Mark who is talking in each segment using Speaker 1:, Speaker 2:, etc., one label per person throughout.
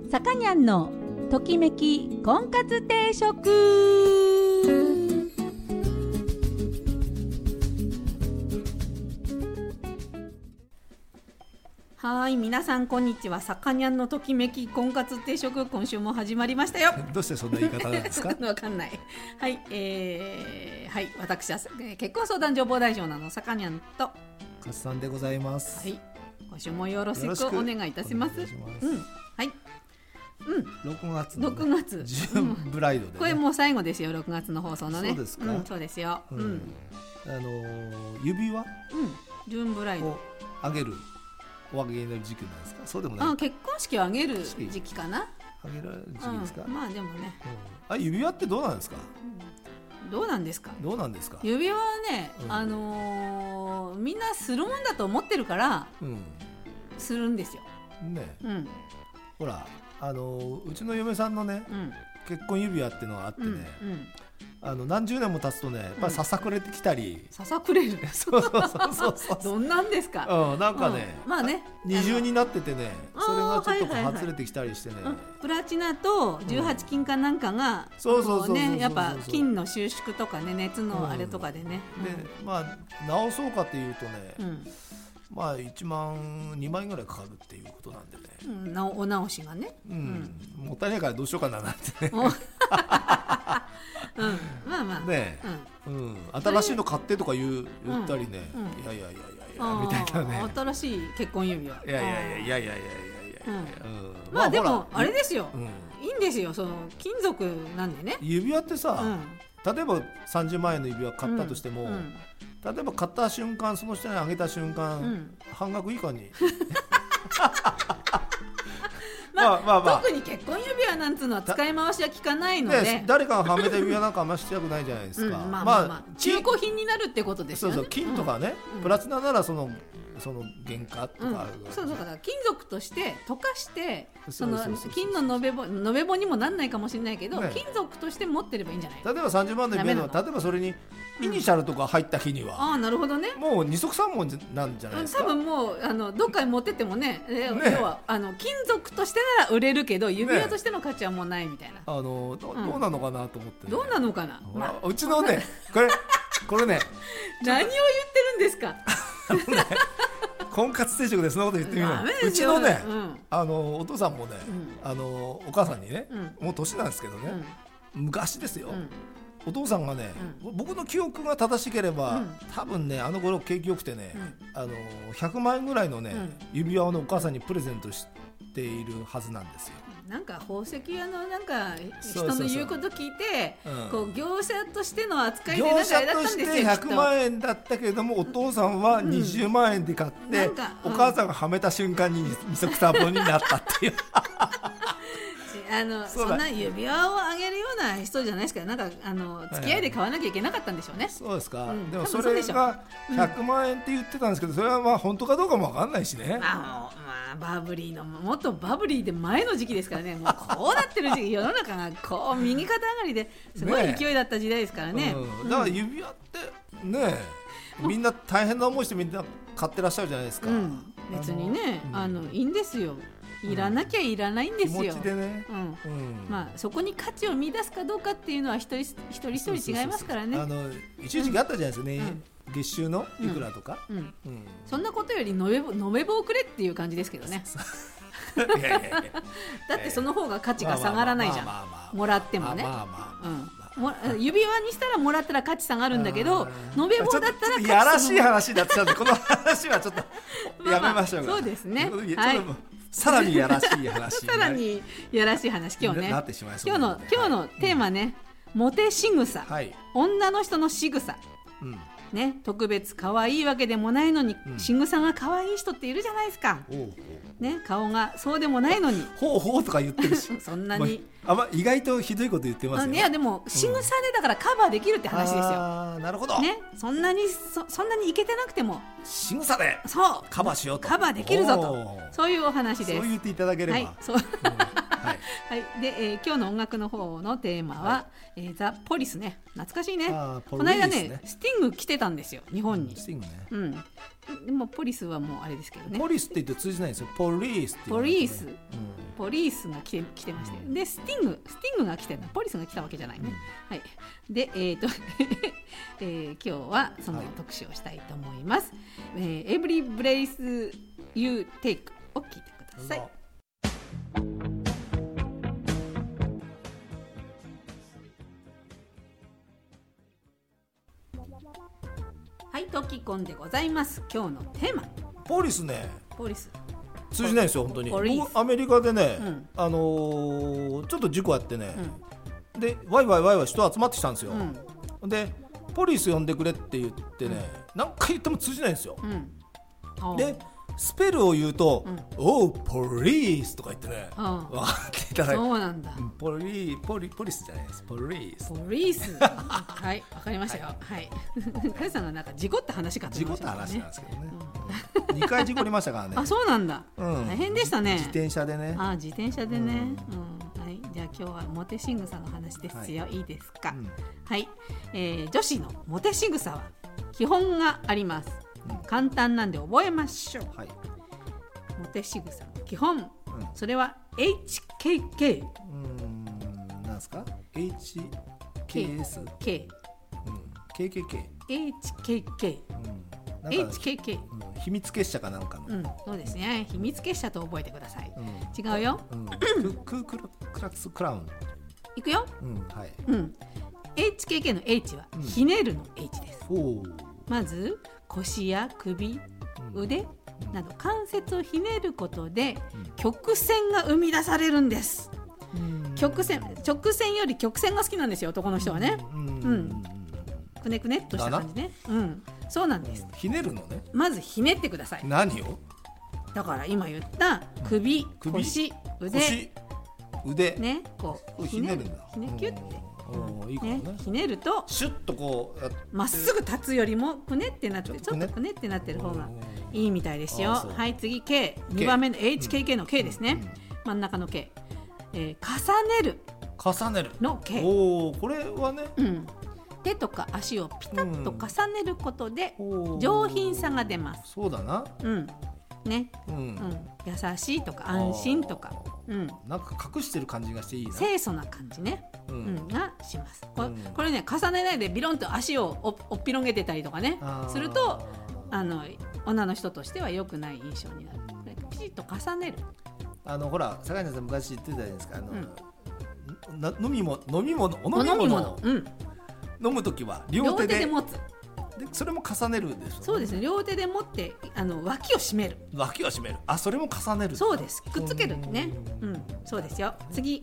Speaker 1: さかにゃんのときめき婚活定食。はい、皆さんこんにちは。さかにゃんのときめき婚活定食、今週も始まりましたよ。
Speaker 2: どうしてそんな言い方なんですか？
Speaker 1: わかんない。はい、はい、私は結婚相談所傍大女のさかにゃんと
Speaker 2: かつさんでございます。
Speaker 1: はい、今週もよろしくお願いいたします。はい。
Speaker 2: 6月
Speaker 1: の、ね、6月
Speaker 2: ジューンブライドで、ね、
Speaker 1: これもう最後ですよ、6月の放送のね。
Speaker 2: そうですか、
Speaker 1: そうですよ、
Speaker 2: 指輪、
Speaker 1: ジューンブライド
Speaker 2: をあげるおあげの時期なんですか？そうでもない。
Speaker 1: 結婚式をあげる時期かな。
Speaker 2: あげる時期ですか？
Speaker 1: まあでもね、
Speaker 2: 指輪ってどうなんですか？
Speaker 1: どうなんですか？指輪はね、みんなするもんだと思ってるから、するんですよ
Speaker 2: ね。ほらうちの嫁さんのね、結婚指輪っていうのがあってね、何十年も経つとね、やっぱりささくれてきたり、
Speaker 1: ささくれる
Speaker 2: そう
Speaker 1: どんなんですか？
Speaker 2: なんかね、
Speaker 1: まあね、
Speaker 2: 二重になっててね、それがちょっと外れてきたりしてね、
Speaker 1: プラチナと18金かなんかがやっぱ金の収縮とかね、熱のあれとかでね、
Speaker 2: でまあ直そうかっていうとね、まあ1万2万円ぐらいかかるっていうことなんでね、
Speaker 1: お直しがね、
Speaker 2: もったいないからどうしようかななんてね
Speaker 1: まあまあ
Speaker 2: ね、新しいの買ってとか言ったりね、いやみたいなね、
Speaker 1: 新しい結婚指輪、
Speaker 2: いや
Speaker 1: まあでもあれですよ、いいんですよ、その金属なんでね。
Speaker 2: 指輪ってさ、例えば30万円の指輪買ったとしても、例えば買った瞬間、その人にあげた瞬間、半額以下に
Speaker 1: 特に結婚指輪なんつうのは使い回しは効かないので、
Speaker 2: 誰かがはめた指輪なんかあんましたくないじゃないですか。
Speaker 1: まあ中古品になるってことですよね。
Speaker 2: そう金とかね、プラチナならその原価とかある、
Speaker 1: そうだから金属として溶かして、その金の延べ棒にもなんないかもしれないけど、金属として持ってればいいんじゃない？
Speaker 2: 例えば30万の指輪の、例えばそれにイニシャルとか入った日には、
Speaker 1: なるほどね、
Speaker 2: もう二足三本なんじゃないですか？
Speaker 1: 多分もうどっかに持ってってもね、要は金属としてなら売れるけど、指輪としての価値はもうないみたいな、
Speaker 2: どうなのかなと思って、
Speaker 1: どうなのかな、
Speaker 2: うちのね、これね
Speaker 1: 何を言ってるんですか？
Speaker 2: 婚活定食でそんなこと言ってみない。うちのね、お父さんもね、お母さんにね、もう年なんですけどね、昔ですよ、お父さんがね、僕の記憶が正しければ、多分ね、あの頃景気よくてね、100万円ぐらいのね、指輪を、お母さんにプレゼントしているはずなんですよ。
Speaker 1: なんか宝石屋のなんか人の言うこと聞いて、こう業者としての扱いでなんかあれだったんですよ。
Speaker 2: 業者として100万円だったけれども、お父さんは20万円で買って、お母さんがはめた瞬間に二足三本になったっていう
Speaker 1: そんな指輪をあげるような人じゃないですから、なんか付き合いで買わなきゃいけなかったんでしょうね。
Speaker 2: そうですか。でもそれが100万円って言ってたんですけど、それはまあ本当かどうかも分かんないしね。
Speaker 1: バブリーのもっとバブリーで前の時期ですからね、もうこうなってる時期、世の中がこう右肩上がりですごい勢いだった時代ですからね。
Speaker 2: だから指輪ってね、みんな大変な思いしてみんな買ってらっしゃるじゃないですか。
Speaker 1: 別にね、いいんですよ。いらなきゃいらないんですよ。
Speaker 2: 気持ちでね。
Speaker 1: まあそこに価値を見出すかどうかっていうのは一人一人違いますからね。
Speaker 2: 一時期あったじゃないですかね。月収のいくらとか。
Speaker 1: そんなことより延べ棒くれっていう感じですけどね。だってその方が価値が下がらないじゃん。もらってもね。指輪にしたらもらったら価値下がるんだけど、延べ棒だったら価値下がる。
Speaker 2: やらしい話になっちゃうんで、この話はちょっとやめましょう。
Speaker 1: そうですね。
Speaker 2: さらにやらしい話。
Speaker 1: さらにやらしい話、今日ね。
Speaker 2: なってしまいそう。
Speaker 1: 今日のテーマね、モテ仕草、女の人の仕草。ね、特別可愛いわけでもないのに、仕草が可愛い人っているじゃないですか。ね、顔がそうでもないのに。
Speaker 2: ほうほうとか言ってるし。
Speaker 1: そんなに。
Speaker 2: 意外とひどいこと言ってますね。
Speaker 1: いやでも仕草でだからカバーできるって話ですよ。
Speaker 2: なるほど。
Speaker 1: ね、そんなにいけてなくても
Speaker 2: 仕草でカバーしようと。
Speaker 1: カバーできるぞと、そういうお話です。
Speaker 2: そう言っていただければ。
Speaker 1: で、今日の音楽の方のテーマは、ザ・ポリスね。懐かしいね。この間ね、スティング来てたんですよ、日本に。
Speaker 2: スティングね。
Speaker 1: でもポリスはもうあれですけどね。
Speaker 2: ポリスって言って通じないんですよ。ポリスって。
Speaker 1: ポリス。 ポリースが来てまして、でスティングが来てるの、ポリスが来たわけじゃないね、はい。で今日はその特集をしたいと思います。Every Breath You Take を聞いてください。はい、トキコンでございます。今日のテーマ、
Speaker 2: ポリスね。
Speaker 1: ポリス
Speaker 2: 通じないですよ本当に。僕アメリカでね、ちょっと事故あってね、でワイワイ人集まってきたんですよ、でポリス呼んでくれって言ってね、何回言っても通じないんですよ、でスペルを言うと、ポリスとか言ってね、分かっていただいて、
Speaker 1: そうなんだ。
Speaker 2: ポリスじゃないです、ポリス
Speaker 1: はい、わかりましたよ。はい。カリさんがなんか事故った話かと思いましたね。
Speaker 2: 事故った話なんですけどね。2回事故りましたからね。
Speaker 1: あ、そうなんだ。大変でしたね。
Speaker 2: 自転車でね。
Speaker 1: 自転車でね。はい。じゃあ今日はモテ仕草の話ですよ。いいですか。はい。女子のモテ仕草は基本があります。簡単なんで覚えましょう。はい。モテ仕草の基本、それは HKK。
Speaker 2: なんですか？ HKS。
Speaker 1: K。
Speaker 2: KKK。
Speaker 1: HKK。HKK。
Speaker 2: 秘密結社かなんかの。
Speaker 1: そうですね。秘密結社と覚えてください。違うよ。
Speaker 2: クークラックスクラウン。
Speaker 1: いくよ。
Speaker 2: はい。
Speaker 1: HKK の H はひねるの H です。まず腰や首、腕など関節をひねることで曲線が生み出されるんです。直線より曲線が好きなんですよ、男の人はね。くねくねっとした感じね。そうなんです。
Speaker 2: ひねるのね。
Speaker 1: まずひねってください。
Speaker 2: 何を？
Speaker 1: だから今言った首、腰、腕
Speaker 2: ね、
Speaker 1: こ
Speaker 2: うひねるんだ。
Speaker 1: ひねキュッて。ひねると
Speaker 2: シュッとこ
Speaker 1: うまっすぐ立つよりもくねってなって、ちょっとくねってなってる方がいいみたいですよ。はい、次 K、2番目の HKK の K ですね。真ん中の K、重ねるの K。
Speaker 2: これはね、
Speaker 1: 手とか足をピタッと重ねることで上品さが出ます。
Speaker 2: そうだな。
Speaker 1: ね、優しいとか安心とか、
Speaker 2: なんか隠してる感じがしていいな。
Speaker 1: 清楚な感じね、がします。これね、重ねないでビロンと足をおっぴろげてたりとかねすると女の人としては良くない印象になる。ピシッと重ねる。
Speaker 2: ほら坂井さん昔言ってたじゃないですか、飲み物飲むときは両手で持つ。でそれも重ねるんですよね。
Speaker 1: そうですね。両手で持って脇を締める。
Speaker 2: それも重ねる。
Speaker 1: そうです。くっつけるね。そうですよ。次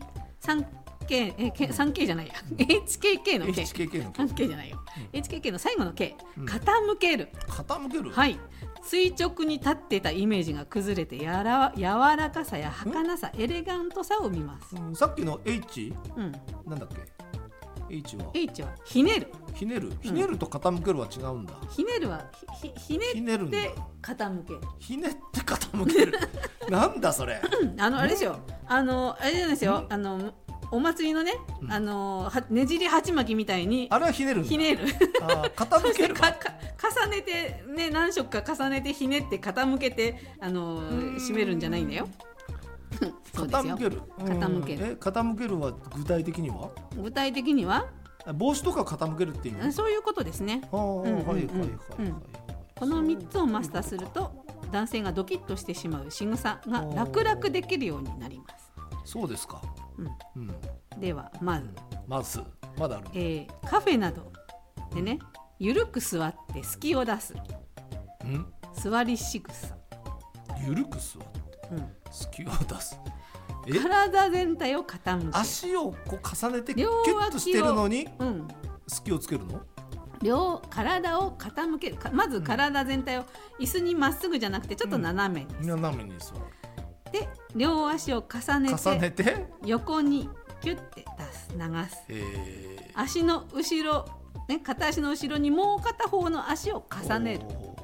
Speaker 1: 3K じゃないや。HKK の K。3K じゃないよ。HKK の最後の K。傾ける。はい。垂直に立ってたイメージが崩れて柔らかさや儚さ、エレガントさを生みます。
Speaker 2: さっきの H、なんだっけ？H は
Speaker 1: ひねる
Speaker 2: と傾けるは違うんだ。
Speaker 1: ひねるはひねって傾ける。
Speaker 2: ひねって傾ける。なんだそれ。
Speaker 1: あれですよ。あれなんですよ。お祭りのね、ねじり鉢巻きみたいに
Speaker 2: あれはひねる。
Speaker 1: 傾ける。重ねてね、何色か重ねてひねって傾けて締めるんじゃないんだよ。
Speaker 2: 傾ける。傾けるは具体的には帽子とか傾けるっていう。
Speaker 1: そういうことですね。この3つをマスターすると男性がドキッとしてしまう仕草が楽々できるようになります。
Speaker 2: そうですか。
Speaker 1: ではま
Speaker 2: だある。
Speaker 1: カフェなどでね、ゆるく座って隙を出す座り仕草。
Speaker 2: ゆるく座って隙を出す。
Speaker 1: 体全体を傾ける。
Speaker 2: 足をこう重ねてキュッとしてるのに隙をつけるの？
Speaker 1: 体を傾ける。まず体全体を椅子にまっすぐじゃなくてちょっと斜めに
Speaker 2: する。
Speaker 1: で両足を重ねて横にキュッて流す。足の後ろ、片足の後ろにもう片方の足を重ねる。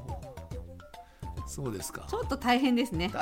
Speaker 2: そうですか。
Speaker 1: ちょっと大変ですね。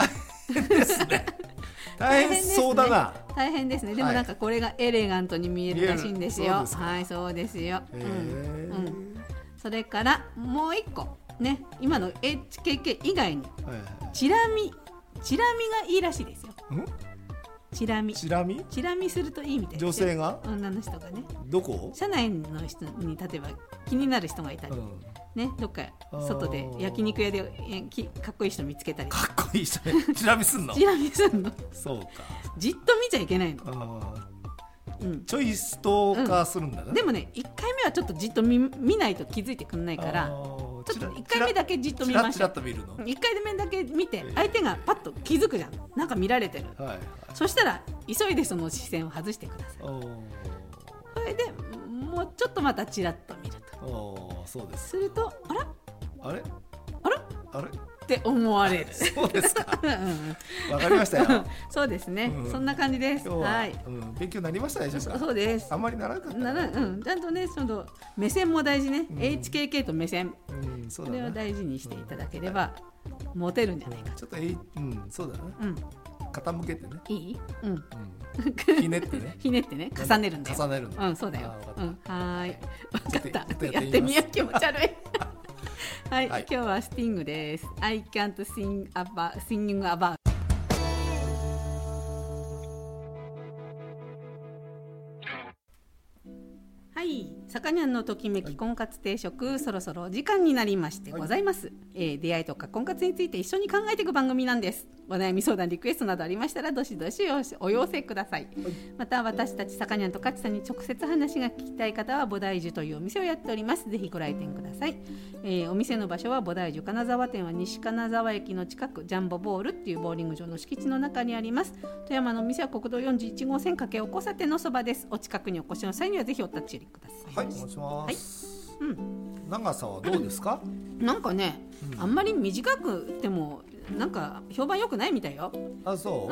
Speaker 2: 大変そうだな。
Speaker 1: 大変ですね。でもなんかこれがエレガントに見えるらしいんですよ。はい、そうですよ。それからもう一個ね、今の HKK 以外にチラ見がいいらしいですよ。 チラ見するといいみたいです。
Speaker 2: 女性が
Speaker 1: 女の人がね、
Speaker 2: どこ
Speaker 1: 社内の人に例えば気になる人がいたり、ね、どっか外で焼肉屋でかっこいい人見つけたり、
Speaker 2: かっこいい人ねチラ見すんのそうか、
Speaker 1: じっと見ちゃいけないの。
Speaker 2: ちょいストーカーするんだね。
Speaker 1: でもね、1回目はちょっとじっと 見ないと気づいてくんないから、ちょっと1回目だけじっと見ましょう。1回目だけ見て相手がパッと気づくじゃん、なんか見られてる、そしたら急いでその視線を外してください。それでもうちょっとまたチラッと見ると、
Speaker 2: そうです。
Speaker 1: するとあれって思われる。
Speaker 2: そうですか。わかりましたよ。
Speaker 1: そうですね。そんな感じです。はい。
Speaker 2: 勉強になりましたでしょうか。
Speaker 1: そうです。
Speaker 2: あんまりならなかった。
Speaker 1: ちゃんとね、その目線も大事ね。HKK と目線。それを大事にしていただければモテるんじゃないか。
Speaker 2: ちょっとそうだね。傾けてね。
Speaker 1: いい？
Speaker 2: ひねってね。
Speaker 1: ひねってね。重ねるんだよ。
Speaker 2: 重ねる。
Speaker 1: そうだよ。はい。分かった。やってみよう。気持ち悪い。はい、今日はスティングです。I can't sing about。はい、さかにゃんのときめき婚活定食、そろそろお時間になりましてございます。出会いとか婚活について一緒に考えていく番組なんです。お悩み相談リクエストなどありましたらどしどしお寄せください。また私たちさかにゃんとかちさんに直接話が聞きたい方は菩提樹というお店をやっております。ぜひご来店ください。お店の場所は菩提樹金沢店は西金沢駅の近くジャンボボールっていうボーリング場の敷地の中にあります。富山のお店は国道41号線掛お交差点のそばです。お近くにお越しの際にはぜひお立ち寄りください。
Speaker 2: はい、お願いします。長さはどうですか？
Speaker 1: なんかね、あんまり短くてもなんか評判良くないみたいよ。
Speaker 2: あ、そう。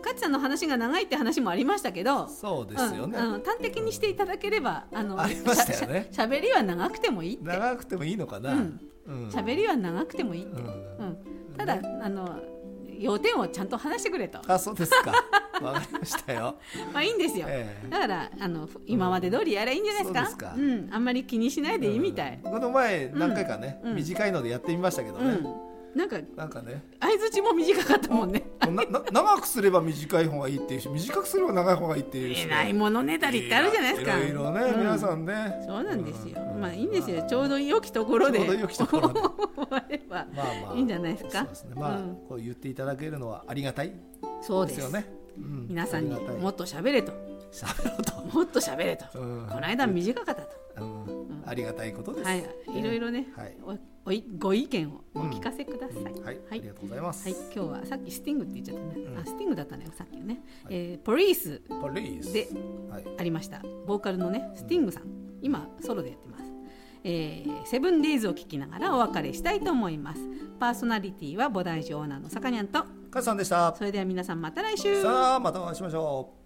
Speaker 1: かちさんの話が長いって話もありましけど、
Speaker 2: そうですよね。
Speaker 1: 端的にしていただければ
Speaker 2: ありましたよね。
Speaker 1: 喋りは長くてもいいって。
Speaker 2: 長くてもいいのかな。
Speaker 1: 喋りは長くてもいいって。ただ要点をちゃんと話してくれと。
Speaker 2: あ、そうですか。わかりましたよ。
Speaker 1: まあいいんですよ。だから今まで通りやればいいんじゃないですか。あんまり気にしないでいいみたい。
Speaker 2: この前何回かね、短いのでやってみましたけどね。
Speaker 1: なんか
Speaker 2: ね、
Speaker 1: 相槌も短かったもんね。
Speaker 2: 長くすれば短い方がいいっていうし、短くすれば長い方がいいっていうし、
Speaker 1: ないものねだりってあるじゃないですか。
Speaker 2: いろいろね、皆さんね。
Speaker 1: そうなんですよ。まあいいんですよ。ちょうど良きところで終わればいいんじゃないですか。
Speaker 2: まあこう言っていただけるのはありがたいですよね。
Speaker 1: 皆さんにもっと喋れと。もっと喋れと。この間短かったと。
Speaker 2: ありがたいことです。
Speaker 1: はい、いろいろね、ご意見をお聞かせください。
Speaker 2: はい、ありがとうございます。
Speaker 1: はい、今日はさっきスティングって言っちゃったね。スティングだったね、さっきね。ポリースでありました。ボーカルのね、スティングさん、今ソロでやってます。セブンデイズを聞きながらお別れしたいと思います。パーソナリティは菩提樹オーナーのさかにゃんと
Speaker 2: かずさんでした。
Speaker 1: それでは皆さんまた来週。
Speaker 2: さあ、またお会いしましょう。